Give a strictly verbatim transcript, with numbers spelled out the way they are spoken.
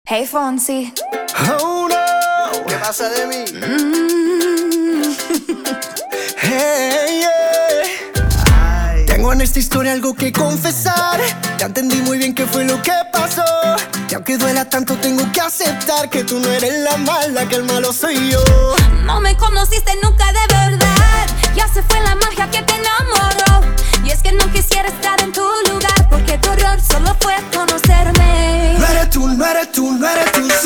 Hey Fonsi. Oh no, ¿Qué pasa de mí? Mm. hey, yeah. Ay. Tengo en esta historia algo que confesar. Ya entendí muy bien qué fue lo que pasó. Y aunque duela tanto tengo que aceptar que tú no eres la mala, que el malo soy yo. No me conociste nunca de verdad. Ya se fue la magia que te enamoró. Y es que no quisiera estar en tu lugar, porque tu error solo fue conocerme. No eres tú, no eres tú, no eres tú.